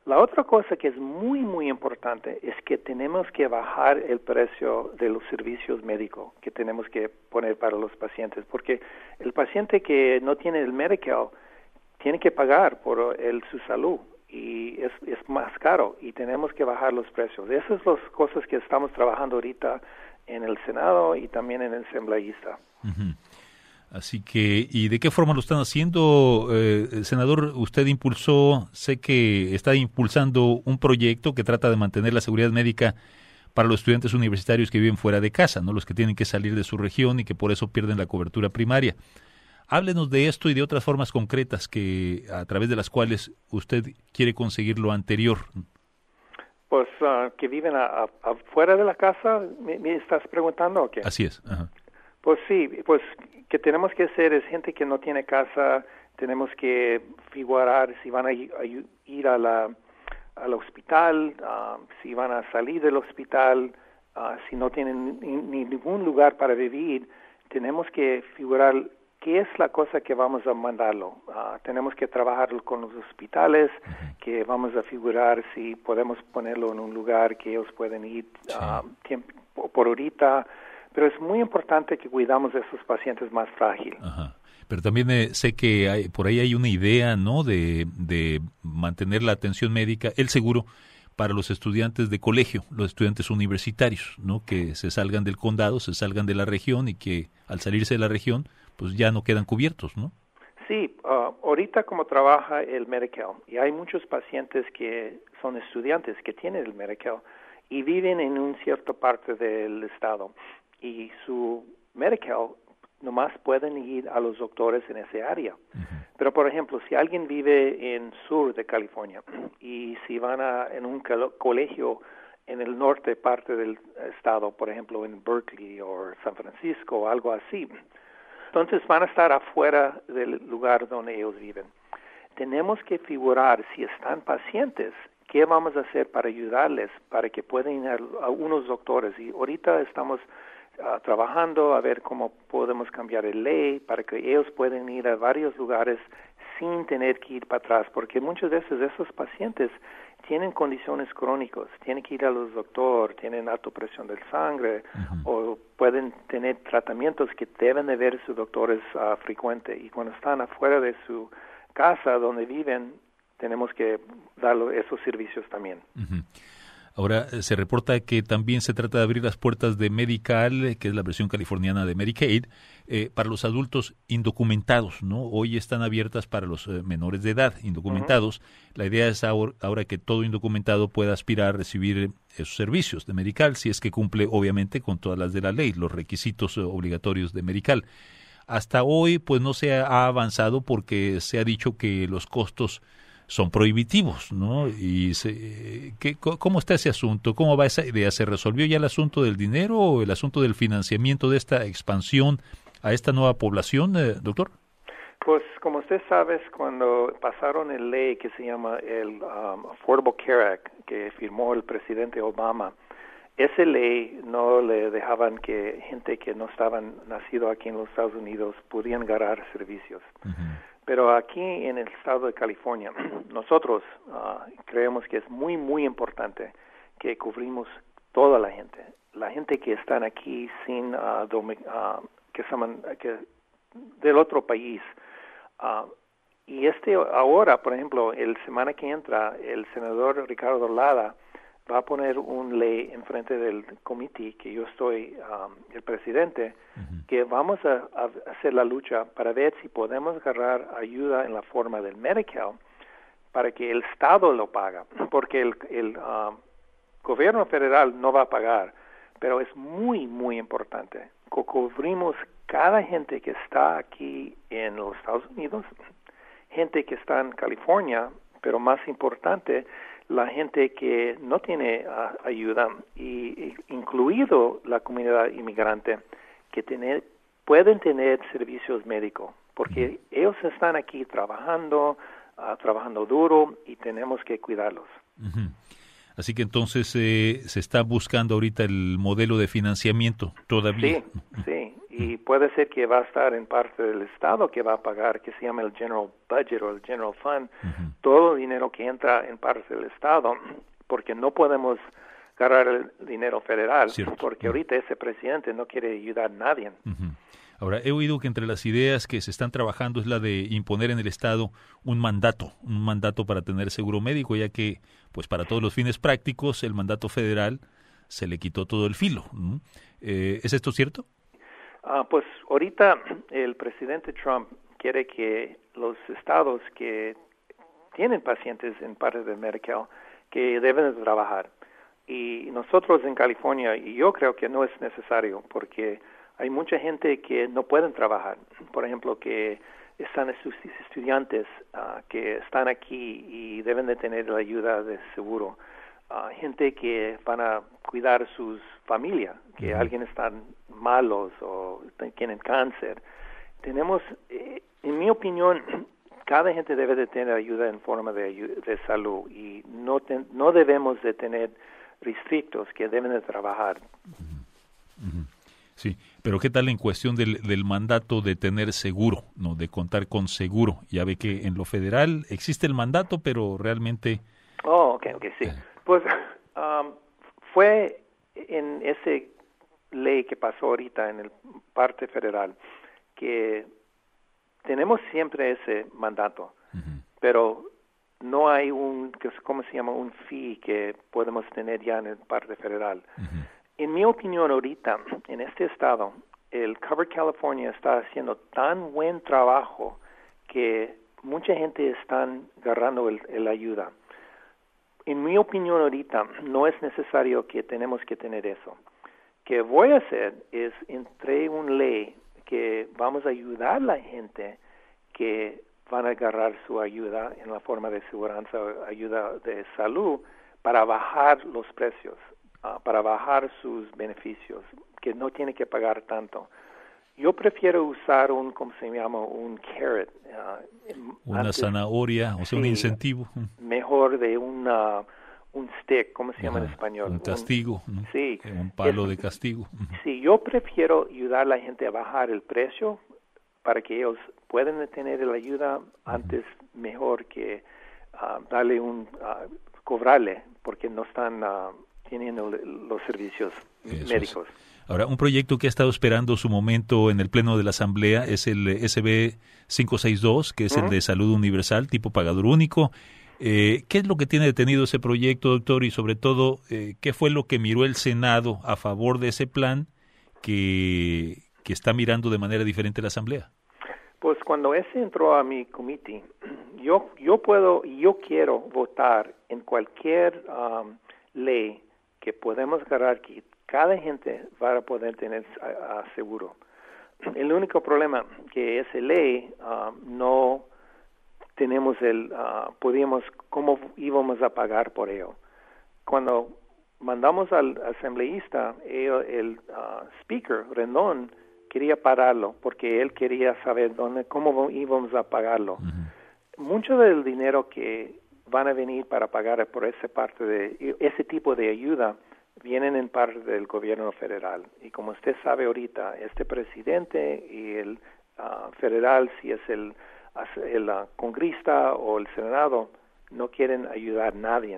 La otra cosa que es muy, muy importante es que tenemos que bajar el precio de los servicios médicos que tenemos que poner para los pacientes, porque el paciente que no tiene el Medi-Cal tiene que pagar por su salud y es más caro y tenemos que bajar los precios. Esas son las cosas que estamos trabajando ahorita en el Senado y también en el asambleísta. Uh-huh. Así que, ¿y de qué forma lo están haciendo? Senador, usted sé que está impulsando un proyecto que trata de mantener la seguridad médica para los estudiantes universitarios que viven fuera de casa, ¿no? Los que tienen que salir de su región y que por eso pierden la cobertura primaria. Háblenos de esto y de otras formas concretas a través de las cuales usted quiere conseguir lo anterior. Pues que viven afuera de la casa, ¿me estás preguntando o qué? Así es. Ajá. Pues sí, pues que tenemos que hacer es gente que no tiene casa, tenemos que figurar si van a ir al hospital, si van a salir del hospital, si no tienen ningún lugar para vivir, tenemos que figurar qué es la cosa que vamos a mandarlo. Tenemos que trabajar con los hospitales, que vamos a figurar si podemos ponerlo en un lugar que ellos pueden ir por ahorita. Pero es muy importante que cuidamos de esos pacientes más frágiles. Ajá. Pero también sé que por ahí hay una idea, ¿no?, de mantener la atención médica, el seguro, para los estudiantes de colegio, los estudiantes universitarios, ¿no?, que se salgan del condado, se salgan de la región y que al salirse de la región, pues ya no quedan cubiertos, ¿no? Sí, ahorita como trabaja el Medi-Cal, y hay muchos pacientes que son estudiantes que tienen el Medi-Cal y viven en una cierta parte del estado. Y su Medi-Cal nomás pueden ir a los doctores en ese área. Uh-huh. Pero, por ejemplo, si alguien vive en sur de California y si van en un colegio en el norte parte del estado, por ejemplo, en Berkeley o San Francisco o algo así, entonces van a estar afuera del lugar donde ellos viven. Tenemos que figurar si están pacientes, qué vamos a hacer para ayudarles, para que puedan ir a unos doctores. Y ahorita estamos trabajando a ver cómo podemos cambiar la ley para que ellos puedan ir a varios lugares sin tener que ir para atrás, porque muchas veces esos pacientes tienen condiciones crónicas, tienen que ir a los doctores, tienen alta presión de sangre, uh-huh, o pueden tener tratamientos que deben de ver sus doctores frecuente, y cuando están afuera de su casa donde viven, tenemos que darle esos servicios también. Uh-huh. Ahora, se reporta que también se trata de abrir las puertas de Medi-Cal, que es la versión californiana de Medicaid, para los adultos indocumentados, ¿no? Hoy están abiertas para los menores de edad, indocumentados. Uh-huh. La idea es ahora que todo indocumentado pueda aspirar a recibir esos servicios de Medi-Cal, si es que cumple, obviamente, con todas las de la ley, los requisitos obligatorios de Medi-Cal. Hasta hoy, pues, no se ha avanzado porque se ha dicho que los costos son prohibitivos, ¿no? Y ¿cómo está ese asunto? ¿Cómo va esa idea? ¿Se resolvió ya el asunto del dinero o el asunto del financiamiento de esta expansión a esta nueva población, doctor? Pues, como usted sabe, cuando pasaron la ley que se llama el Affordable Care Act, que firmó el presidente Obama, esa ley no le dejaban que gente que no estaban nacido aquí en los Estados Unidos pudieran ganar servicios. Uh-huh. Pero aquí en el estado de California, nosotros creemos que es muy, muy importante que cubrimos toda la gente que están aquí sin que del otro país. Y ahora, por ejemplo, el semana que entra, el senador Ricardo Lada va a poner una ley en frente del comité, que yo soy el presidente, uh-huh, que vamos a hacer la lucha para ver si podemos agarrar ayuda en la forma del Medi-Cal para que el Estado lo paga, porque el gobierno federal no va a pagar, pero es muy, muy importante que cubrimos cada gente que está aquí en los Estados Unidos, gente que está en California, pero más importante, la gente que no tiene ayuda, y incluido la comunidad inmigrante, que pueden tener servicios médicos, porque ellos están aquí trabajando duro y tenemos que cuidarlos. Uh-huh. Así que entonces se está buscando ahorita el modelo de financiamiento todavía. Sí, y puede ser que va a estar en parte del Estado que va a pagar, que se llama el General Budget o el General Fund, todo el dinero que entra en parte del Estado, porque no podemos agarrar el dinero federal, porque ahorita ese presidente no quiere ayudar a nadie. Ahora, he oído que entre las ideas que se están trabajando es la de imponer en el Estado un mandato para tener seguro médico, ya que, pues para todos los fines prácticos, el mandato federal se le quitó todo el filo. ¿Es esto cierto? Pues ahorita el presidente Trump quiere que los estados que tienen pacientes en parte del Medicare que deben de trabajar. Y nosotros en California, y yo creo que no es necesario, porque hay mucha gente que no pueden trabajar. Por ejemplo, que están estudiantes que están aquí y deben de tener la ayuda de seguro. Gente que van a cuidar sus familias, que alguien están malos o tienen cáncer. Tenemos, en mi opinión, cada gente debe de tener ayuda en forma de salud y no debemos de tener restrictos que deben de trabajar. Sí, pero ¿qué tal en cuestión del mandato de tener seguro, no, de contar con seguro? Ya ve que en lo federal existe el mandato, pero realmente... Okay, sí. Pues fue en esa ley que pasó ahorita en el parte federal que tenemos siempre ese mandato, pero no hay ¿cómo se llama? Un fee que podemos tener ya en el parte federal. En mi opinión ahorita, en este estado, el Covered California está haciendo tan buen trabajo que mucha gente está agarrando la ayuda. En mi opinión ahorita, no es necesario que tenemos que tener eso. Que voy a hacer es entre una ley que vamos a ayudar a la gente que van a agarrar su ayuda en la forma de seguranza o ayuda de salud para bajar los precios, para bajar sus beneficios, que no tiene que pagar tanto. Yo prefiero usar ¿cómo se llama? Un carrot. Una zanahoria, o sea, un incentivo. Mejor de un stick, ¿cómo se llama en español? Un castigo, ¿no? Sí. Un palo de castigo. Sí, yo prefiero ayudar a la gente a bajar el precio para que ellos puedan tener la ayuda antes, mejor que darle cobrarle, porque no están teniendo los servicios médicos. Ahora, un proyecto que ha estado esperando su momento en el Pleno de la Asamblea es el SB 562, que es el de salud universal, tipo pagador único. ¿Qué es lo que tiene detenido ese proyecto, doctor? Y sobre todo, ¿qué fue lo que miró el Senado a favor de ese plan que está mirando de manera diferente la Asamblea? Pues cuando ese entró a mi comité, yo quiero votar en cualquier ley que podemos agarrar que cada gente va a poder tener seguro. El único problema que esa ley no tenemos cómo íbamos a pagar por ello. Cuando mandamos al asambleísta, el speaker, Rendón, quería pararlo porque él quería saber cómo íbamos a pagarlo. Mucho del dinero que van a venir para pagar por ese tipo de ayuda vienen en parte del gobierno federal. Y como usted sabe ahorita, este presidente y el federal, si es el congrista o el senado, no quieren ayudar a nadie,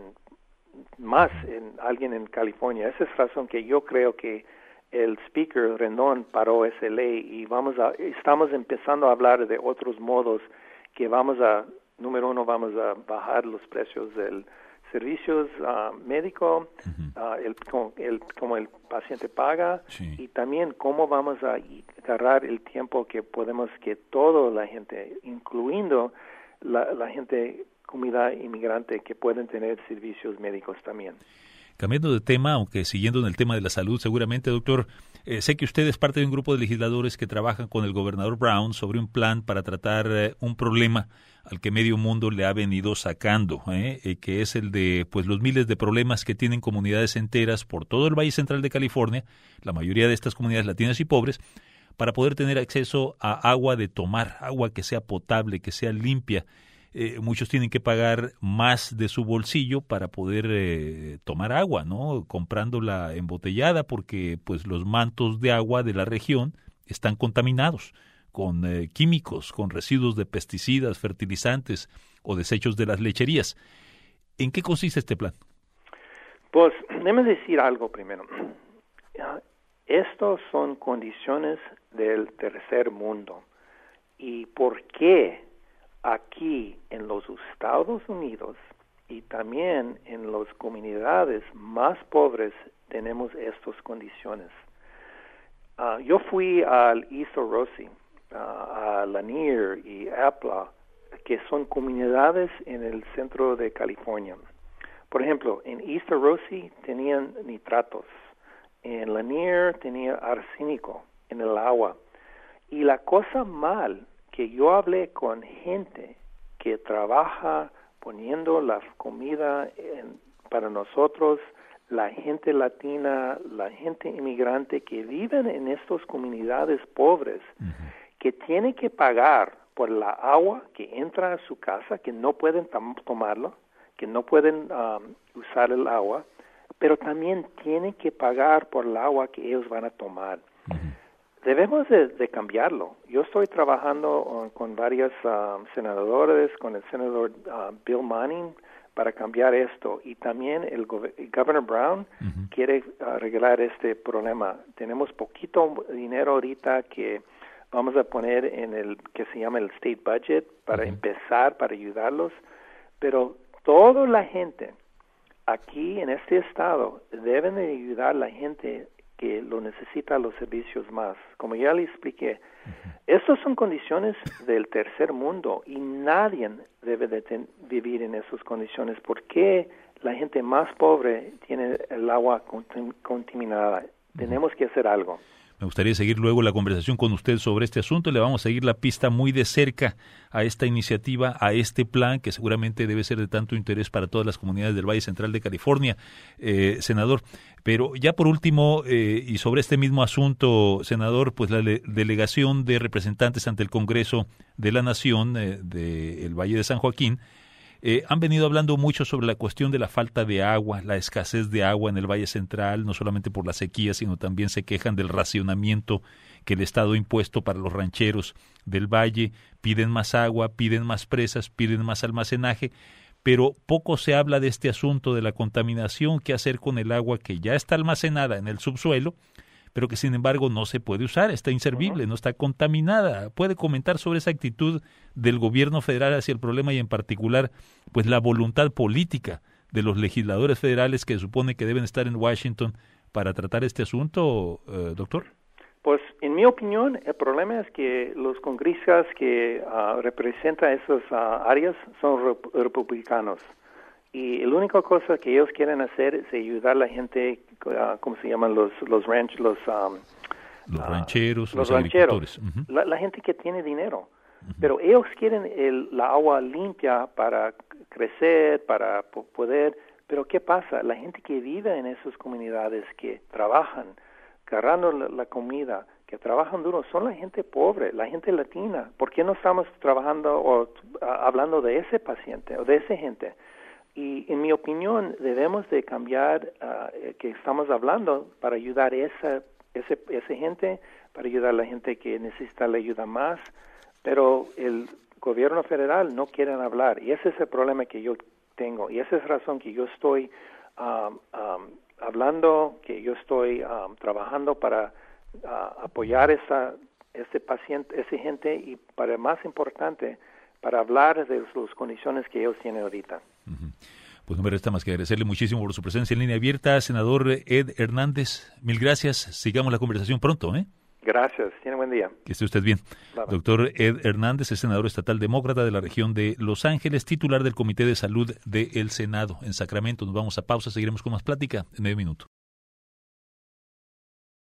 en alguien en California. Esa es la razón que yo creo que el speaker Rendón paró esa ley y estamos empezando a hablar de otros modos que número uno, vamos a bajar los precios del servicios médicos, como el paciente paga, y también cómo vamos a agarrar el tiempo que podemos que toda la gente, incluyendo la gente comunidad inmigrante, que pueden tener servicios médicos también. Cambiando de tema, aunque siguiendo en el tema de la salud, seguramente, doctor, sé que usted es parte de un grupo de legisladores que trabajan con el gobernador Brown sobre un plan para tratar un problema al que medio mundo le ha venido sacando, que es el de los miles de problemas que tienen comunidades enteras por todo el Valle Central de California, la mayoría de estas comunidades latinas y pobres, para poder tener acceso a agua de tomar, agua que sea potable, que sea limpia. Muchos tienen que pagar más de su bolsillo para poder tomar agua, ¿no? Comprándola embotellada, porque los mantos de agua de la región están contaminados con químicos, con residuos de pesticidas, fertilizantes o desechos de las lecherías. ¿En qué consiste este plan? Pues, déjame decir algo primero. Estos son condiciones del tercer mundo. ¿Y por qué aquí en los Estados Unidos y también en las comunidades más pobres tenemos estas condiciones? Yo fui al East Rossi, a Lanier y Apla, que son comunidades en el centro de California. Por ejemplo, en East Rossi tenían nitratos, en Lanier tenía arsénico en el agua. Y la cosa mal que yo hablé con gente que trabaja poniendo la comida para nosotros, la gente latina, la gente inmigrante que viven en estas comunidades pobres, que tiene que pagar por la agua que entra a su casa, que no pueden tomarlo, que no pueden usar el agua, pero también tienen que pagar por el agua que ellos van a tomar. Debemos de cambiarlo. Yo estoy trabajando con varios senadores, con el senador Bill Manning, para cambiar esto. Y también el Governor Brown quiere arreglar este problema. Tenemos poquito dinero ahorita que vamos a poner en el que se llama el State Budget para empezar, para ayudarlos. Pero toda la gente aquí en este estado deben de ayudar a la gente que lo necesita los servicios más. Como ya le expliqué, estas son condiciones del tercer mundo y nadie debe de vivir en esas condiciones. ¿Por qué la gente más pobre tiene el agua contaminada? Tenemos que hacer algo. Me gustaría seguir luego la conversación con usted sobre este asunto. Le vamos a seguir la pista muy de cerca a esta iniciativa, a este plan que seguramente debe ser de tanto interés para todas las comunidades del Valle Central de California, senador. Pero ya por último, y sobre este mismo asunto, senador, pues la delegación de representantes ante el Congreso de la Nación del Valle de San Joaquín han venido hablando mucho sobre la cuestión de la falta de agua, la escasez de agua en el Valle Central, no solamente por la sequía, sino también se quejan del racionamiento que el Estado ha impuesto para los rancheros del Valle, piden más agua, piden más presas, piden más almacenaje, pero poco se habla de este asunto de la contaminación, qué hacer con el agua que ya está almacenada en el subsuelo, pero que sin embargo no se puede usar, está inservible, no está contaminada. ¿Puede comentar sobre esa actitud del gobierno federal hacia el problema y en particular pues la voluntad política de los legisladores federales que supone que deben estar en Washington para tratar este asunto, doctor? Pues en mi opinión el problema es que los congresistas que representan esas áreas son republicanos. Y la única cosa que ellos quieren hacer es ayudar a la gente, ¿cómo se llaman? Los rancheros, los agricultores. La gente que tiene dinero. Pero ellos quieren la agua limpia para crecer, para poder. Pero ¿qué pasa? La gente que vive en esas comunidades, que trabajan, agarrando la comida, que trabajan duro, son la gente pobre, la gente latina. ¿Por qué no estamos trabajando o hablando de ese paciente o de esa gente? Y en mi opinión debemos de cambiar que estamos hablando para ayudar a esa gente, para ayudar a la gente que necesita la ayuda más, pero el gobierno federal no quiere hablar y ese es el problema que yo tengo y esa es la razón que yo estoy hablando, que yo estoy trabajando para apoyar ese paciente, esa gente y para más importante, para hablar de las condiciones que ellos tienen ahorita. Pues no me resta más que agradecerle muchísimo por su presencia en línea abierta, senador Ed Hernández. Mil gracias. Sigamos la conversación pronto, ¿eh? Gracias. Tiene buen día. Que esté usted bien. Bye. Doctor Ed Hernández es senador estatal demócrata de la región de Los Ángeles, titular del Comité de Salud del Senado en Sacramento. Nos vamos a pausa. Seguiremos con más plática en medio minuto.